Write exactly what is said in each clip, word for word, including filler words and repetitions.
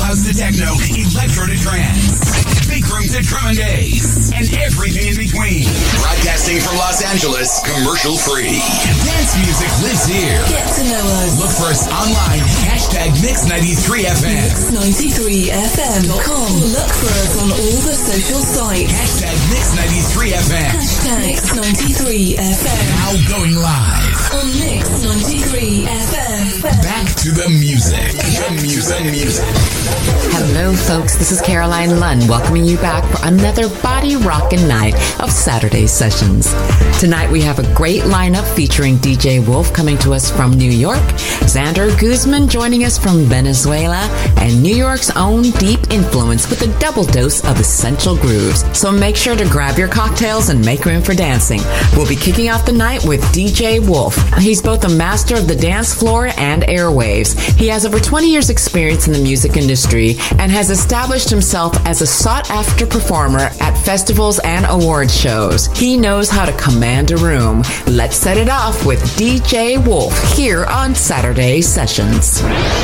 house to techno, electro to trance, big room to drum and bass, and everything in between. Broadcasting from Los Angeles, commercial free. Dance music lives here. Get to know us. Look for us online. Hashtag Mix ninety-three F M. Mix ninety-three F M dot com. Look for us on all the social sites. Hashtag Mix ninety-three F M. Hashtag Mix ninety-three F M. Now going live on Mix ninety-three F M. Back to the music. The music. The music. Hello, folks. This is Caroline Lunn, welcoming you back for another body rockin' night of Saturday Sessions. Tonight we have a great lineup featuring D J Wolf coming to us from New York, Xander Guzman joining us from Venezuela, and New York's own Deep Influence with a double dose of essential grooves. So make sure to grab your cocktails and make room for dancing. We'll be kicking off the night with D J Wolf. He's both a master of the dance floor and airwaves. He has over twenty years experience in the music industry and has established himself as a sought-after performer at festivals and award shows. He knows how to command a room. Let's set it off with D J Wolf here on Saturday Sessions.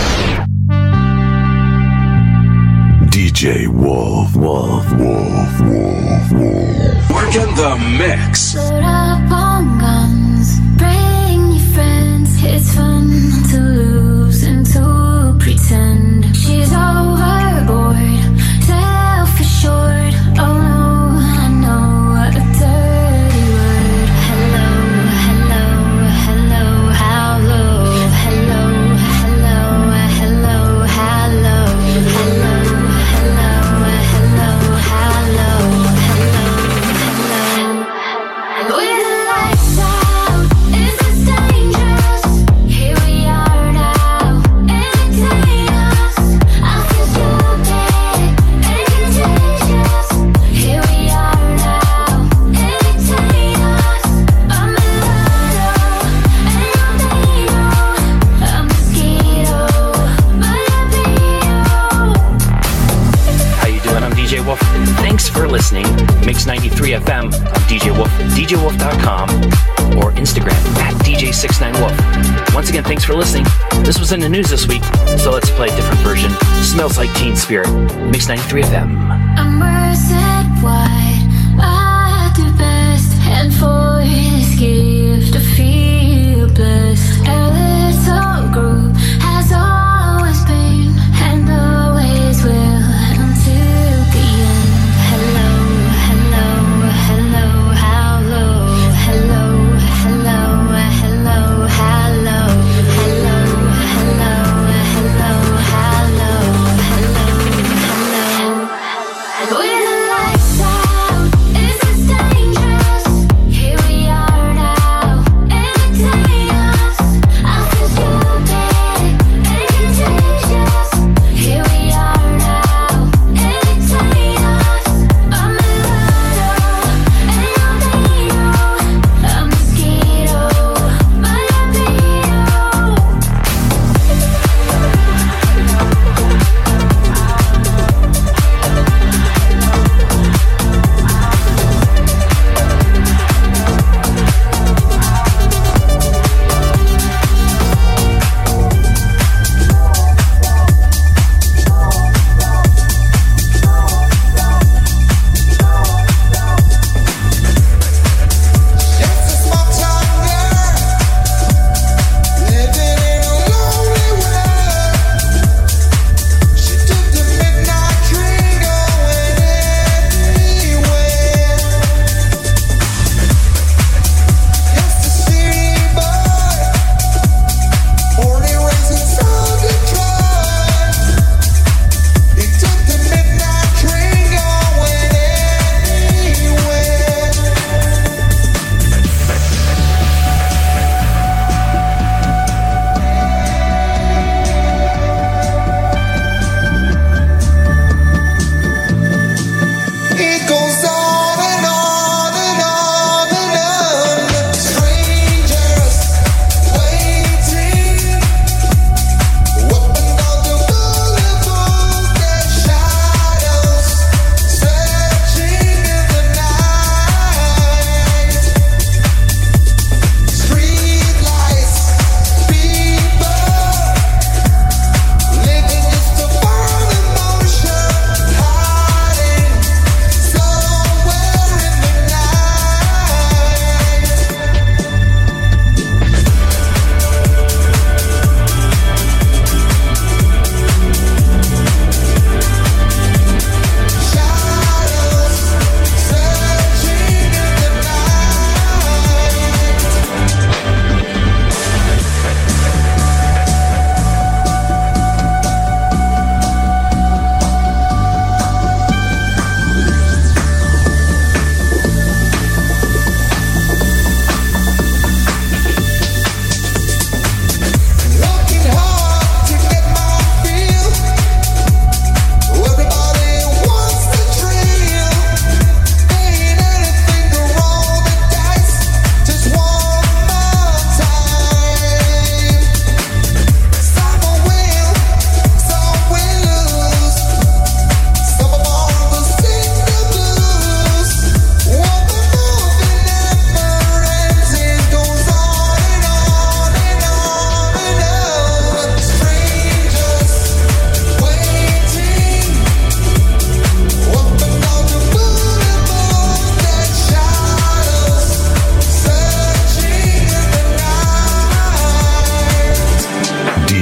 D J Wolf, Wolf, Wolf, Wolf, Wolf. Working the mix. Load up on guns, bring your friends. It's fun to lose and to pretend. She's overboard, self-assured. Oh no, I know a dirty word. Hello, hello, hello, how low. Hello, hello, hello, how low. Hello, hello, hello, how low. Hello, hello. With the lights out, is this dangerous? Here we are now, entertain us. I feel stupid and contagious. Here we are now, entertain us. I'm a mulatto and I'm Dino. I'm a mosquito, but I'm Dino. How you doing? I'm D J Wolf. Thanks for listening. Mix ninety-three F M. I'm D J Wolf. D J wolf dot com or Instagram at D J sixty-nine wolf. Once again, thanks for listening. This was in the news this week, so let's play a different version. Smells Like Teen Spirit. Mix ninety-three F M. I'm worth wide. I do best, and for this gift, I feel blessed. Our little group has always been, and always will, until the end. Hello, hello, hello, how low. Hello, hello, hello, how low. Hello, hello, hello, how low. Hello, hello. With the lights out, is this dangerous? Here we are now,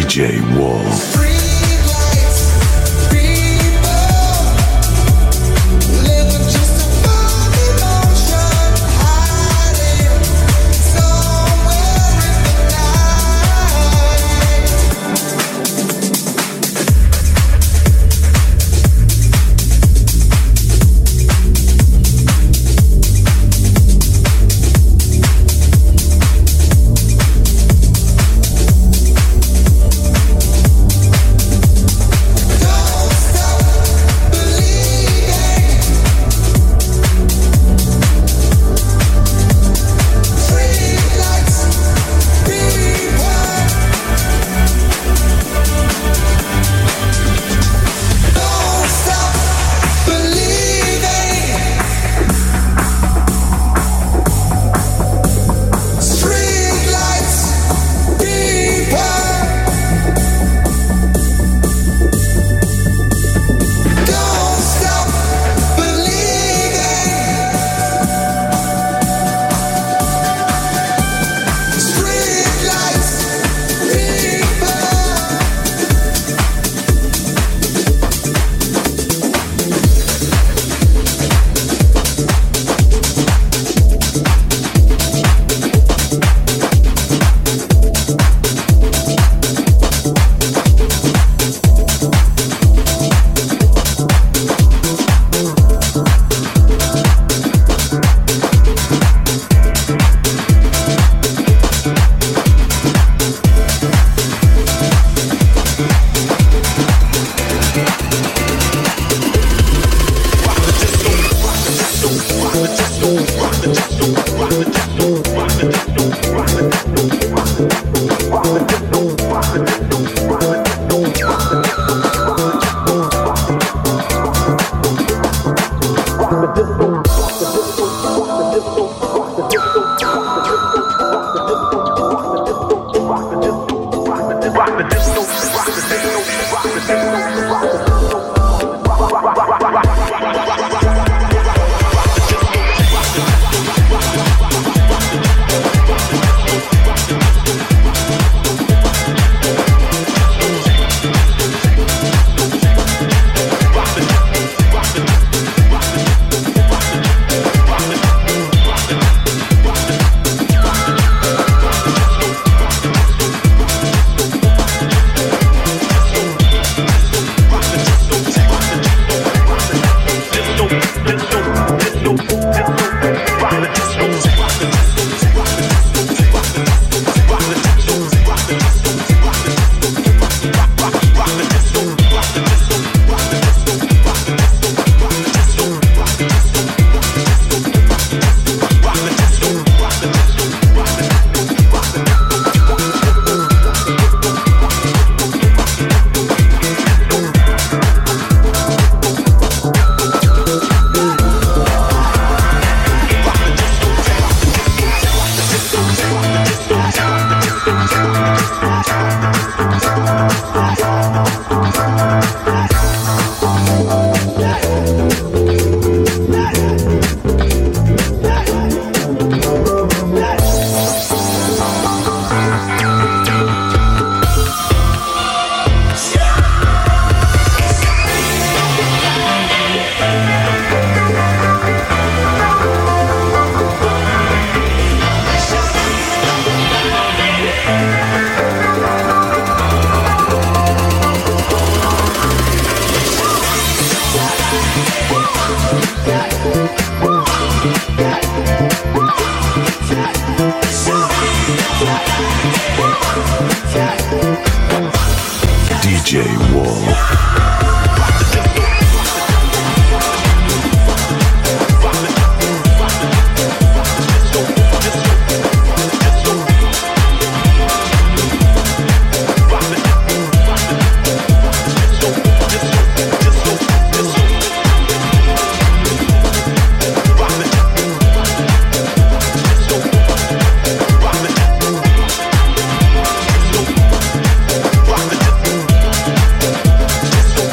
J Wolf. D J Wolf. Disco.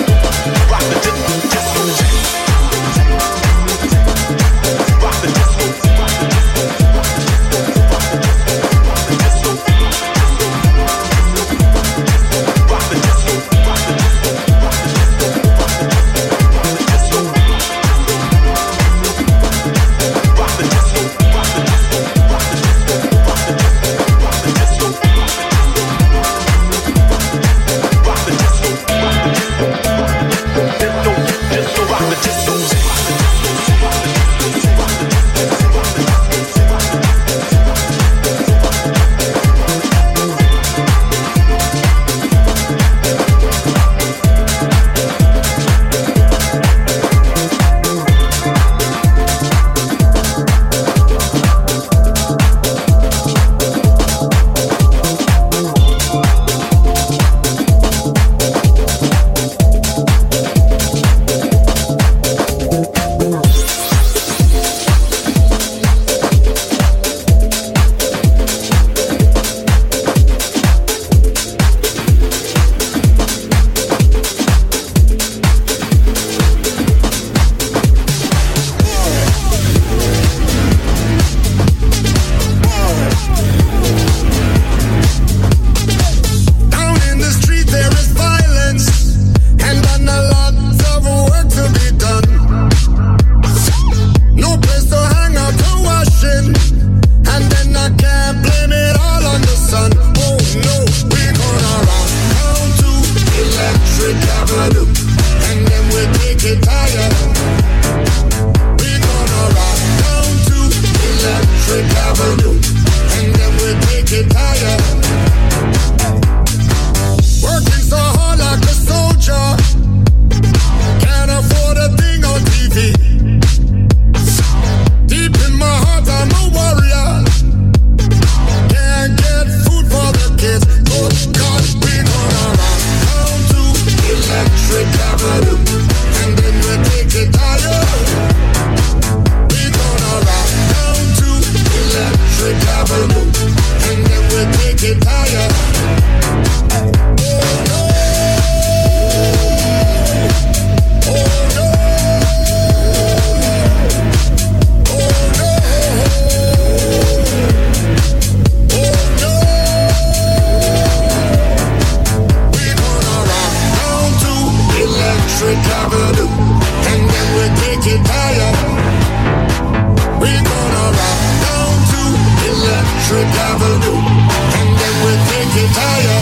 take it higher. Electric Avenue, and then we take it higher. We're gonna rock down to Electric Avenue, and then we take it higher.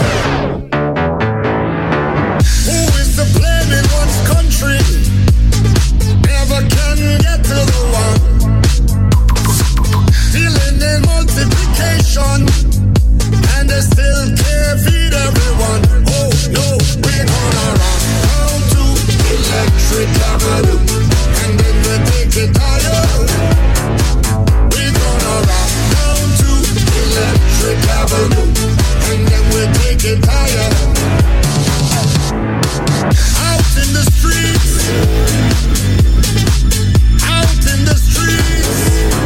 Who is to blame in one's country? Never can get to the one. Dealing in multiplication, and they still can't feed everyone. Oh no, we're gonna rock Electric Avenue, and then we take it higher. We're gonna rock down to Electric Avenue, and then we take it higher. Out in the streets, out in the streets,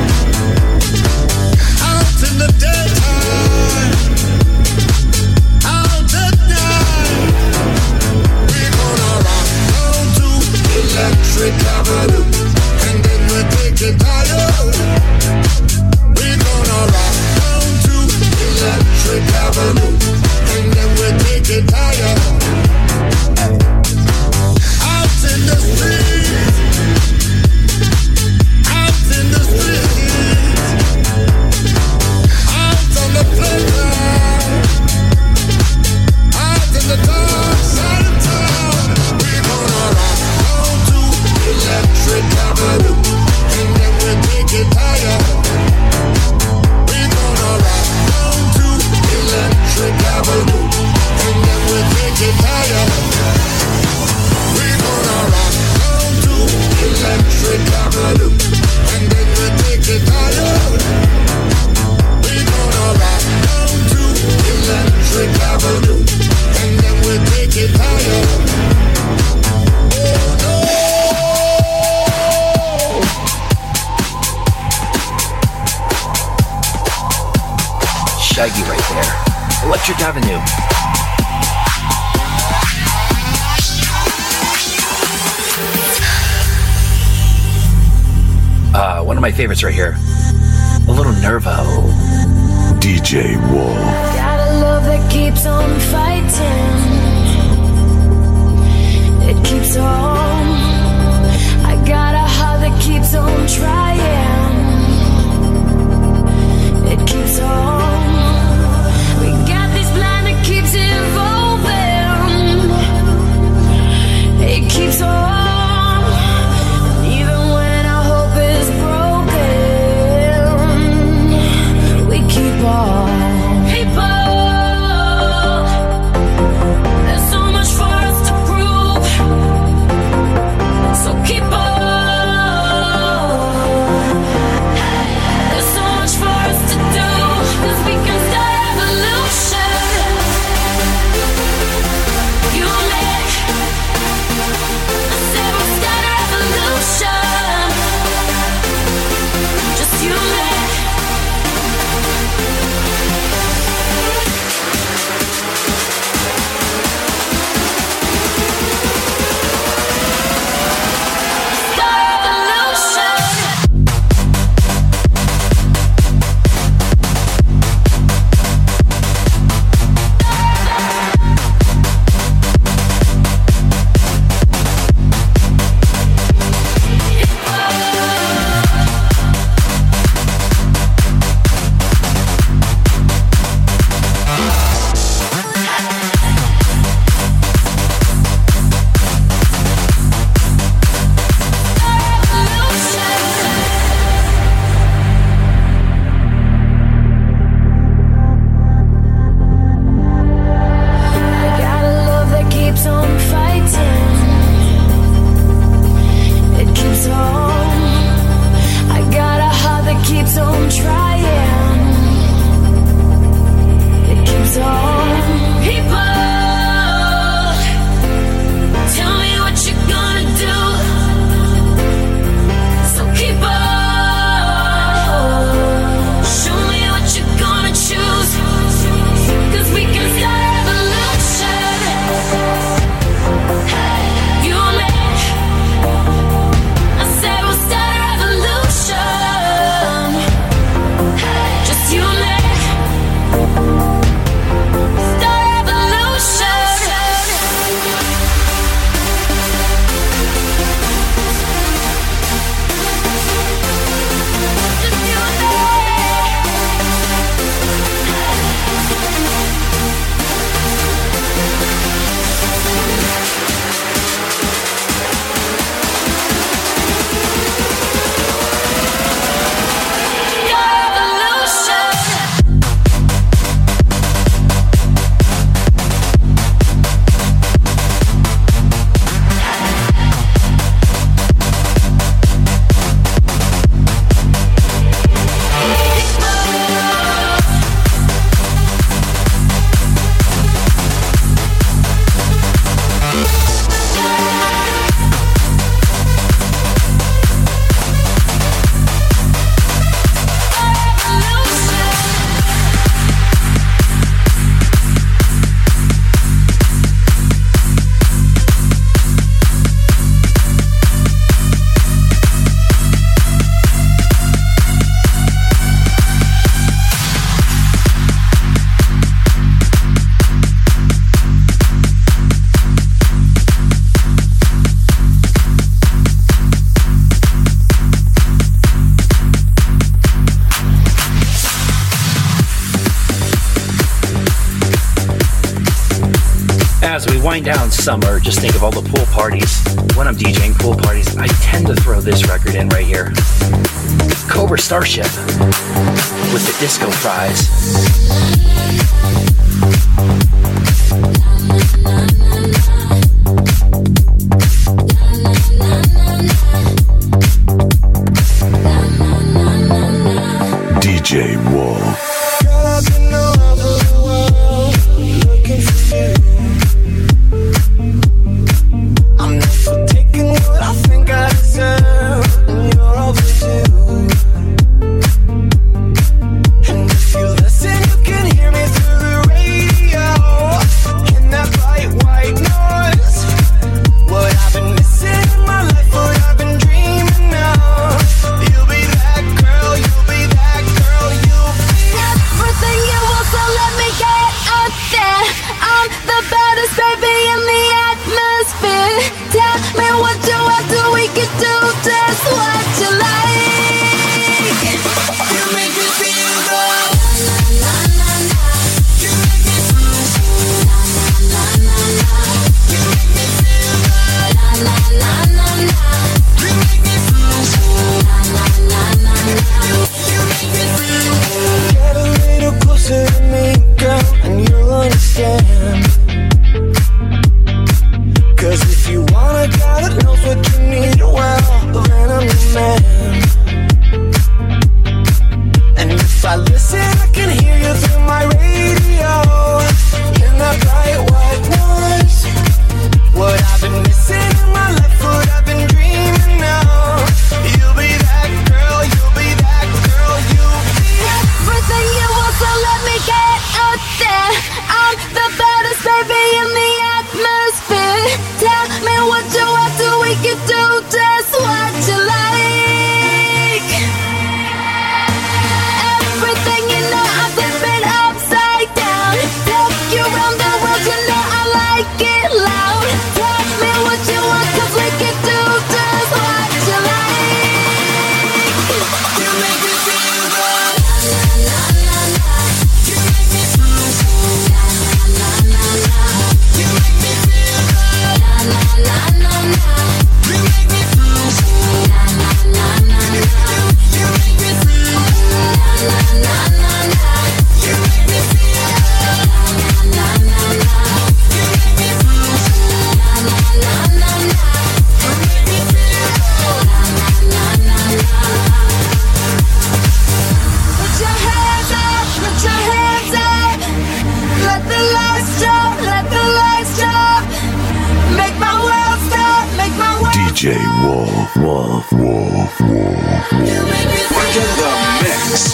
out in the daytime, out at night. We're gonna rock Electric Avenue, and then we take it higher. We're gonna rock down to Electric Avenue, and then we take it higher. Out in the streets, out in the streets, out on the playground, out in the dark side of town. We're gonna rock Electric Avenue, and then we take it higher. We're gonna rock down to Electric Avenue, and then we take it higher. We're gonna rock down to Electric Avenue, and then we take it higher. We're gonna rock down to Electric Avenue, and then we take it higher. Oh no. Shaggy right there. Electric Avenue. Uh, one of my favorites right here. A little Nervo. D J Wolf. Got a love that keeps on fighting. It keeps on. I got a heart that keeps on trying. It keeps on. We got this line that keeps evolving. It keeps on. Even when our hope is broken, we keep on. Keep on. There's so much for us to prove. So keep on. There's so much for us to do. 'Cause we as we wind down summer, just think of all the pool parties. When I'm DJing pool parties, I tend to throw this record in right here. Cobra Starship with the Disco Fries. D J Wolf. D J Wolf, Wolf, Wolf, Wolf, Wolf. Back in the mix.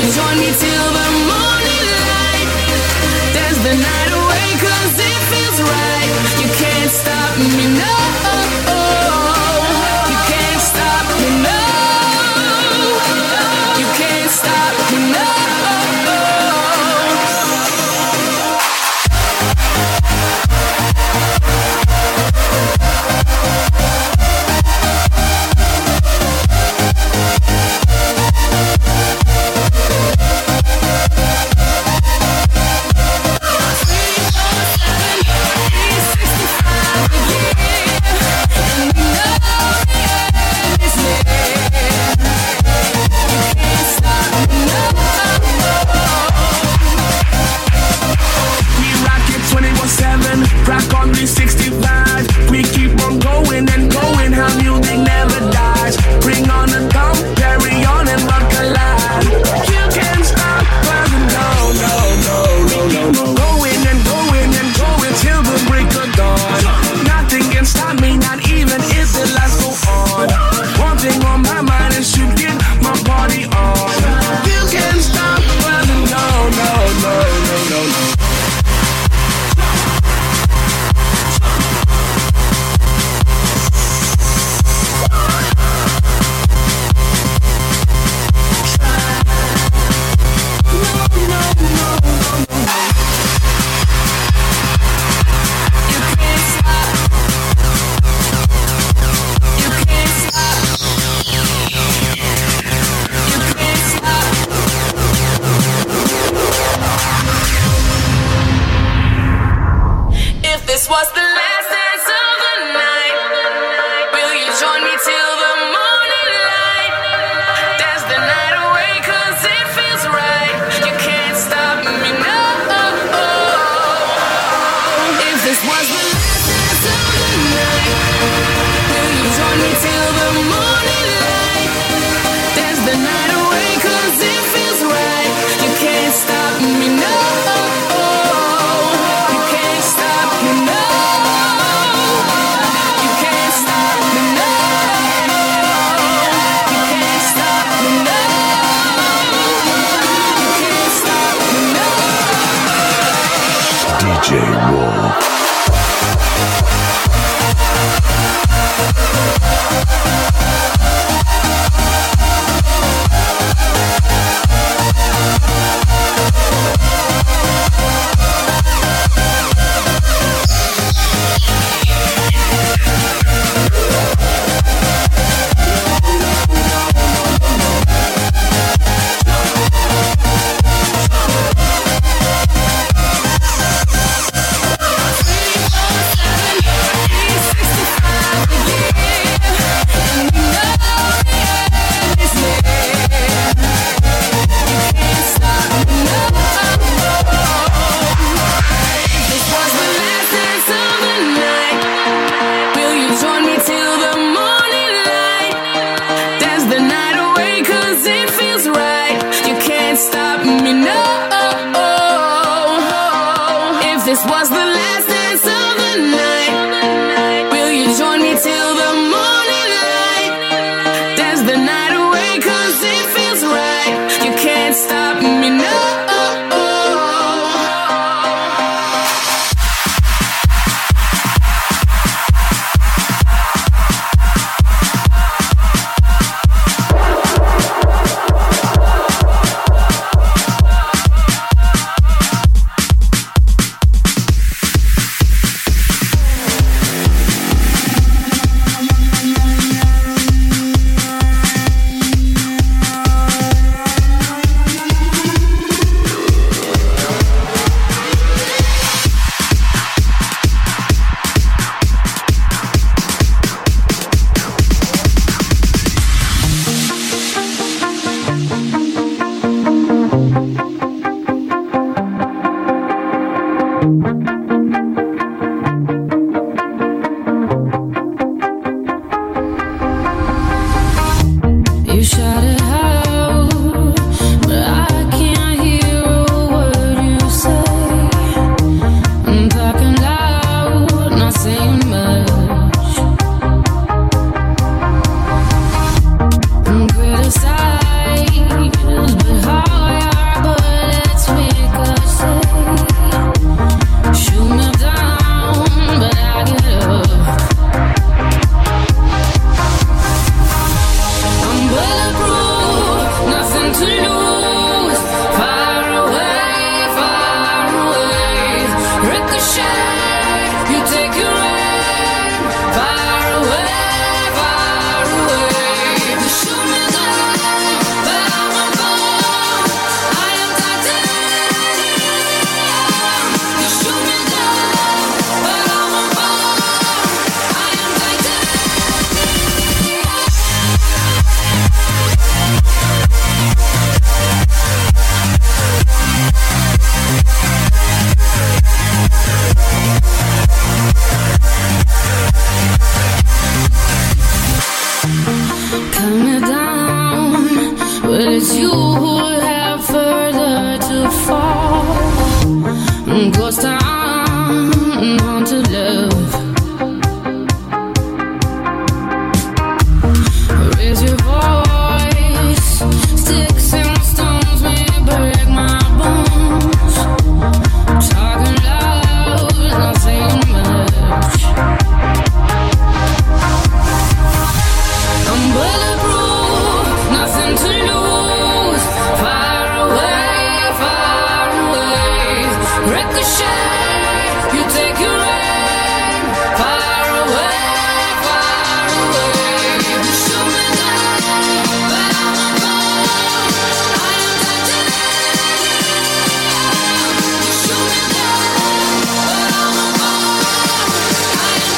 Till the morning light, dance the night away, 'cause it feels right. Ghost town, haunted love. Raise your voice. Sticks and stones may break my bones. Talking loud, not saying much. I'm bulletproof, nothing to lose. Far away, far away. Ricochet, you take your aim. Far away, far away. You shoot me down, but I'm a bone. I am titanium. You shoot me down, but I'm a bone. I am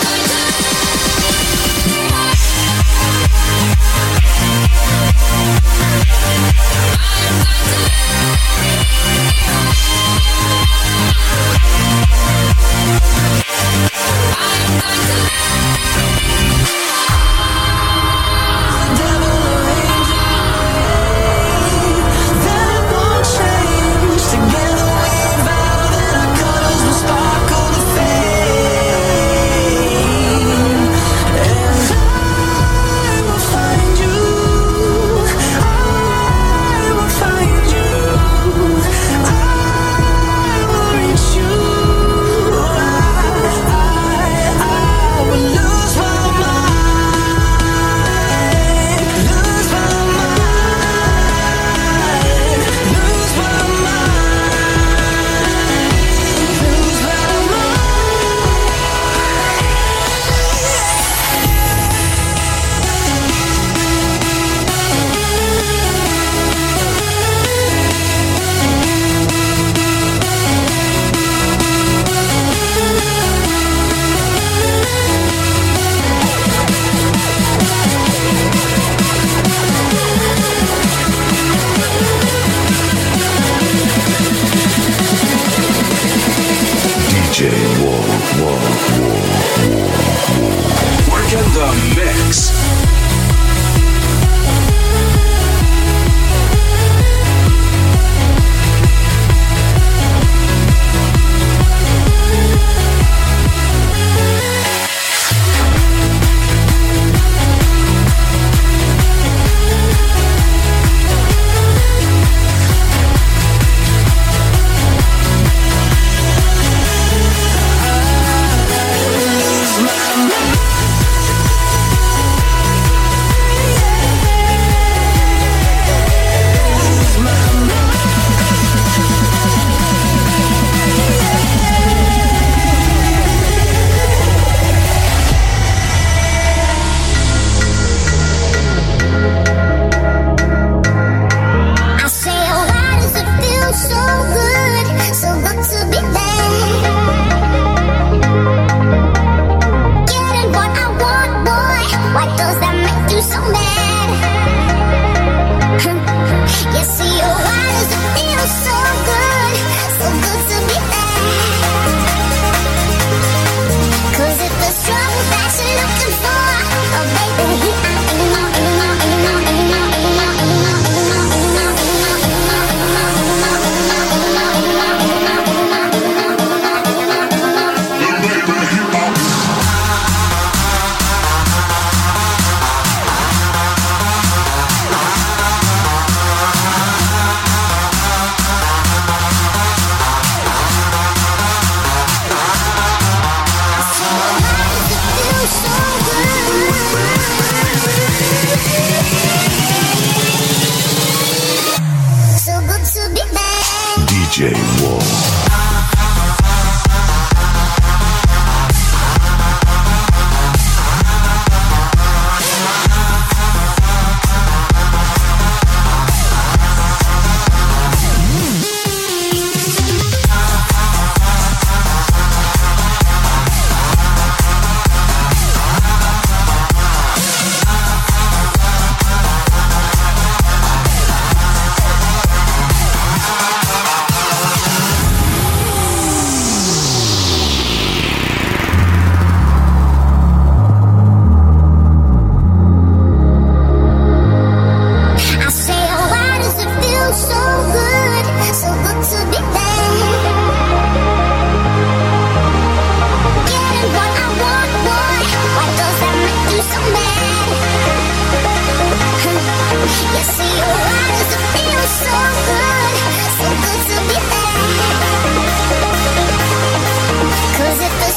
D J Wolf.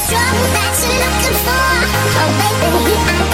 trouble that you're looking for. Oh baby, here I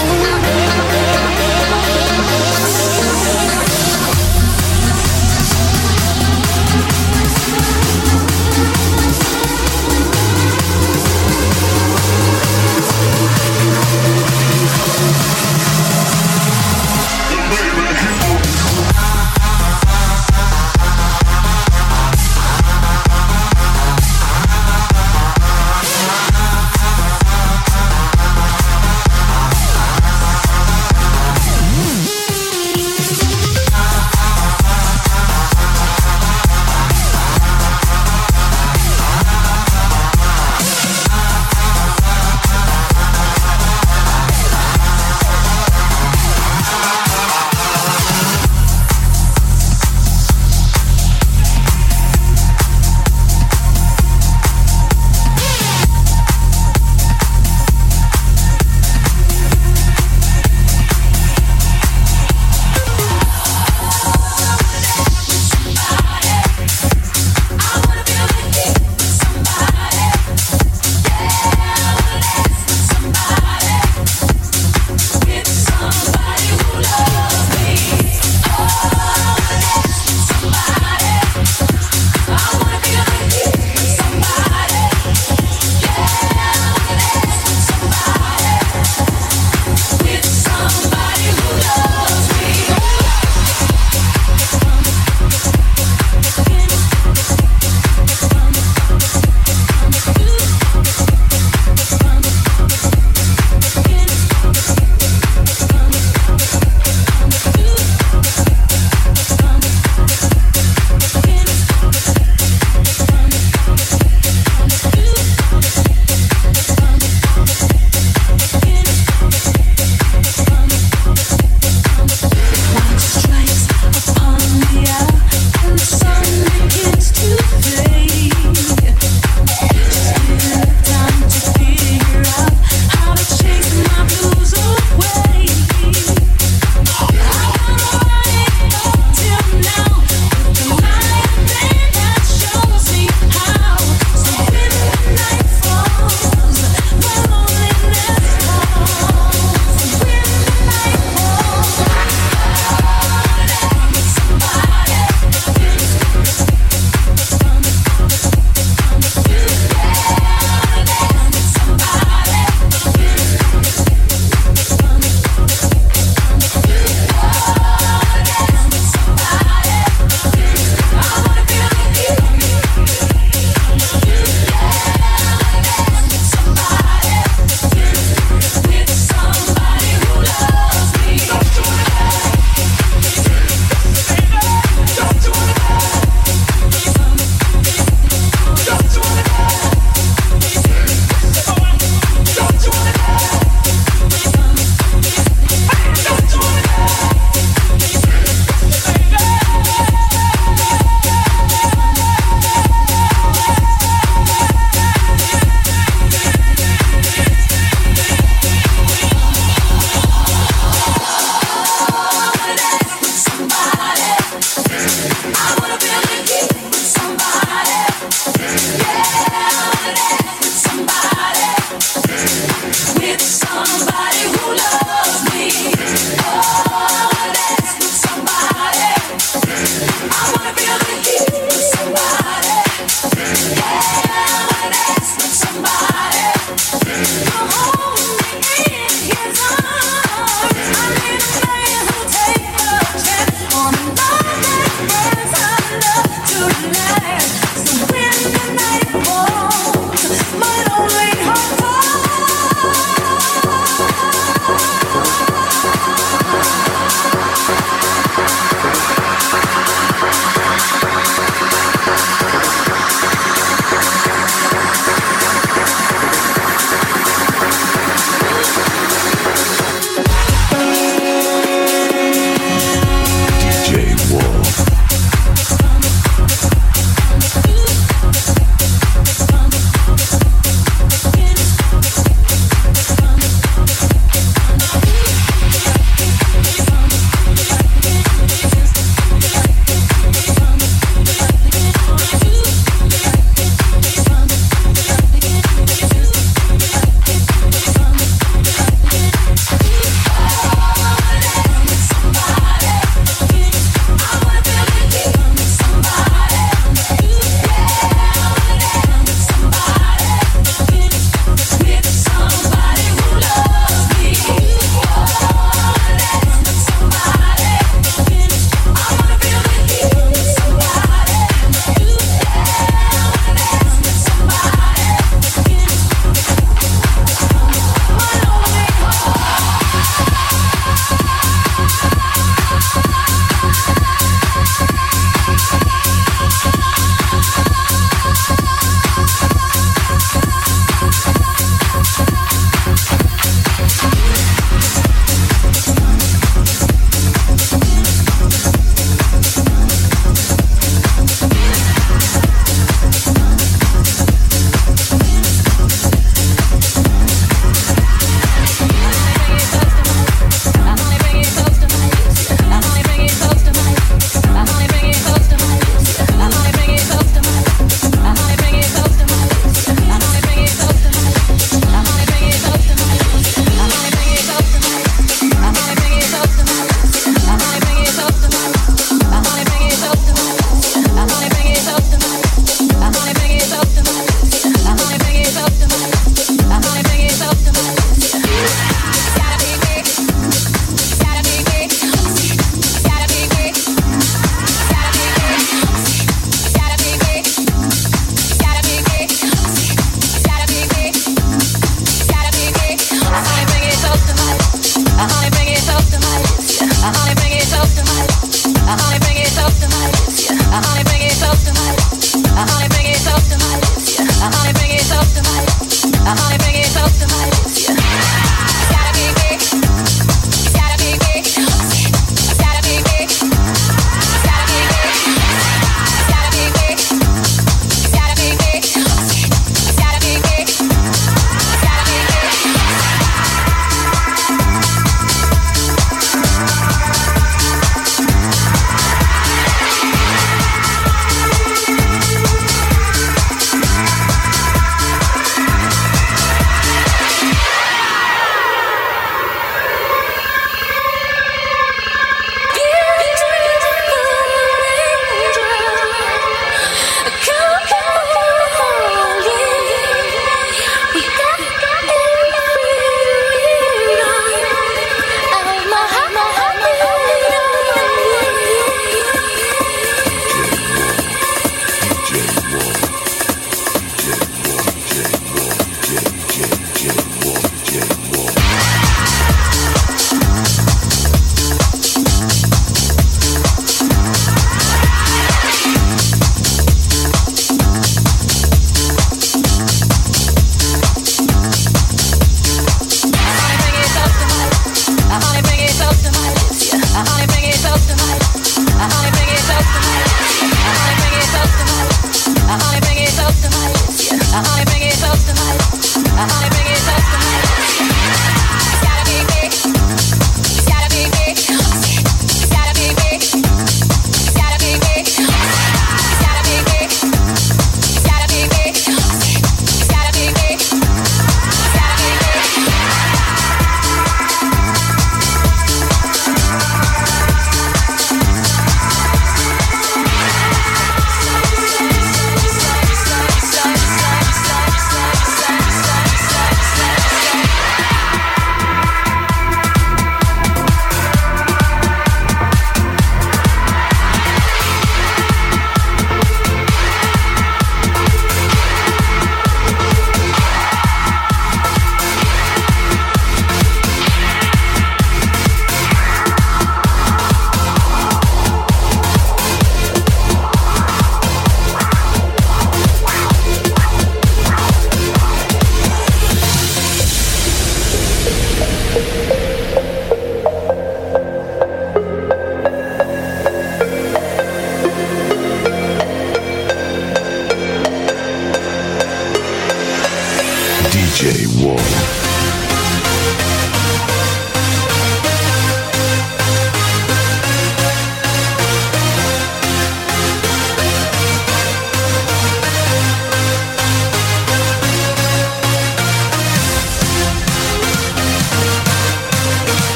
it close to my lips. Uh, honey, bring it close to my lips. Yeah. It's gotta be big. It's gotta be big. It's gotta be big. It's gotta be big. It's gotta be big. It's gotta be big. It's gotta be big. It's gotta be big.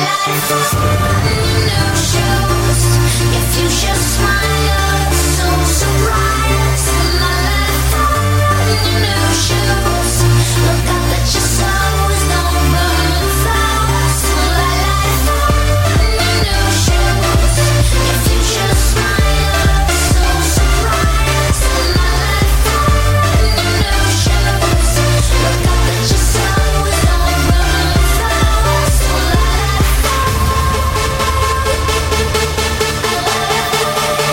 Look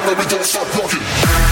but we don't stop rocking.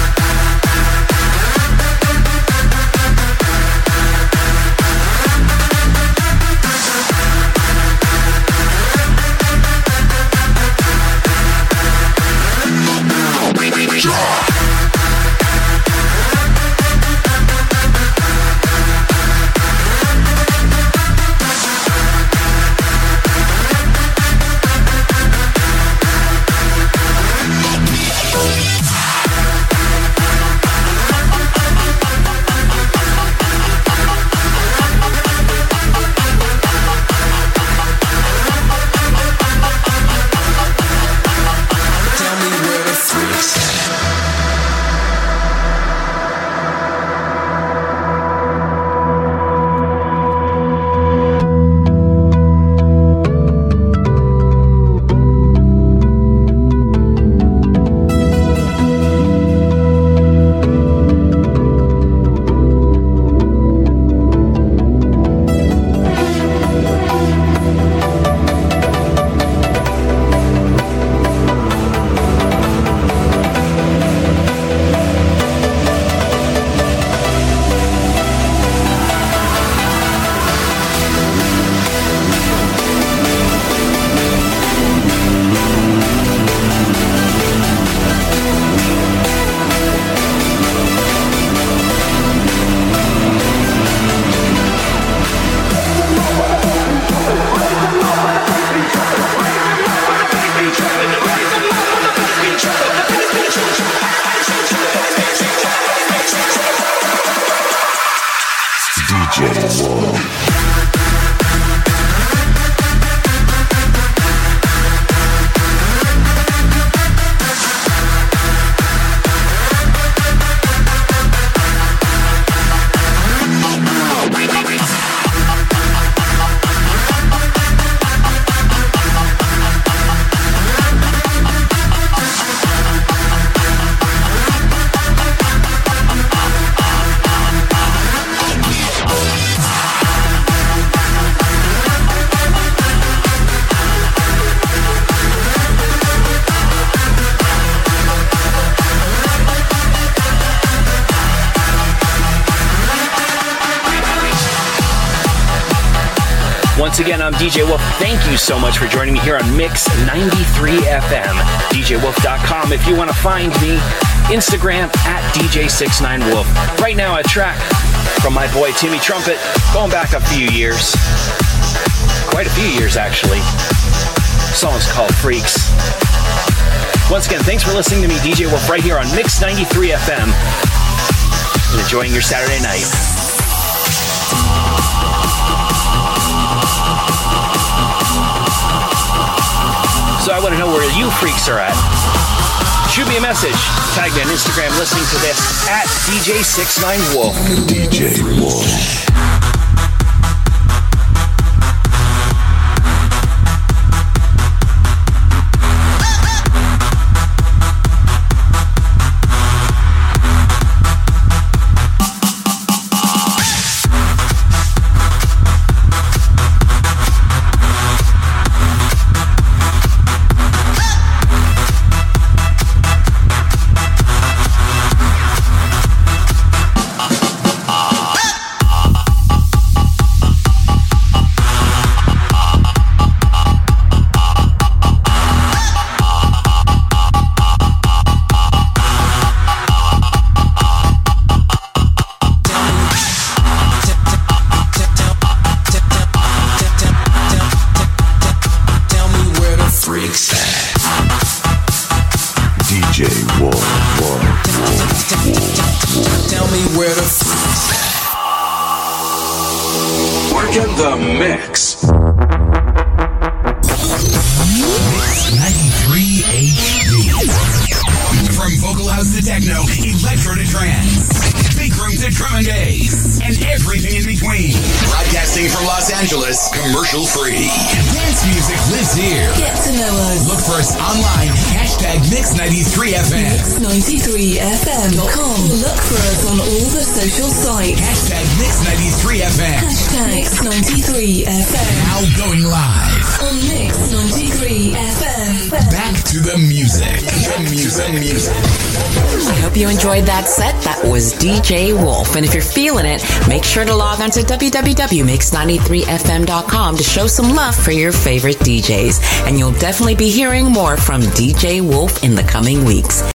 Once again, I'm D J Wolf. Thank you so much for joining me here on Mix ninety-three F M. D J wolf dot com if you want to find me. Instagram at D J six nine wolf. Right now, a track from my boy Timmy Trumpet, going back a few years. Quite a few years, actually. The song's called Freaks. Once again, thanks for listening to me, D J Wolf, right here on Mix ninety-three F M. And enjoying your Saturday night. So I want to know where you freaks are at. Shoot me a message. Tag me on Instagram listening to this at D J six nine wolf. D J Wolf. techno, electro to trance, big room to drum and bass, and everything in between. Broadcasting from Los Angeles, commercial free. Dance music lives here. Get to know us. Look for us online. Hashtag Mix ninety-three F M. Mix ninety-three F M dot com. Look for us on all the social sites. Hashtag Mix ninety-three F M. Hashtag Mix ninety-three F M. Now going live. On Mix ninety-three F M. Back to the music. The music. music. I hope you enjoyed that set. That was D J Wolf. And if you're feeling it, make sure to log on to w w w dot mix ninety-three f m dot com to show some love for your favorite D Js. And you'll definitely be hearing more from D J Wolf in the coming weeks.